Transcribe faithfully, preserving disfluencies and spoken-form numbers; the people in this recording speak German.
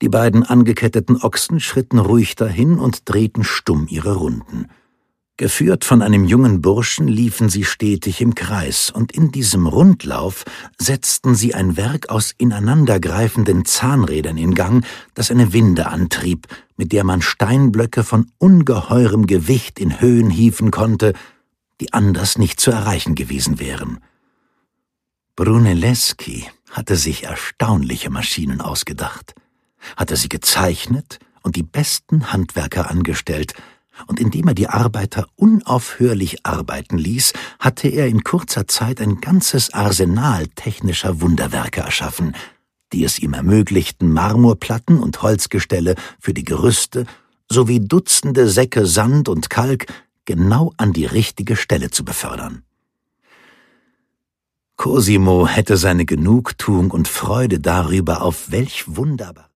Die beiden angeketteten Ochsen schritten ruhig dahin und drehten stumm ihre Runden. Geführt von einem jungen Burschen liefen sie stetig im Kreis, und in diesem Rundlauf setzten sie ein Werk aus ineinandergreifenden Zahnrädern in Gang, das eine Winde antrieb, mit der man Steinblöcke von ungeheurem Gewicht in Höhen hieven konnte, die anders nicht zu erreichen gewesen wären. Brunelleschi hatte sich erstaunliche Maschinen ausgedacht, hatte sie gezeichnet und die besten Handwerker angestellt, und indem er die Arbeiter unaufhörlich arbeiten ließ, hatte er in kurzer Zeit ein ganzes Arsenal technischer Wunderwerke erschaffen, die es ihm ermöglichten, Marmorplatten und Holzgestelle für die Gerüste sowie Dutzende Säcke Sand und Kalk genau an die richtige Stelle zu befördern. Cosimo hätte seine Genugtuung und Freude darüber, auf welch wunderbar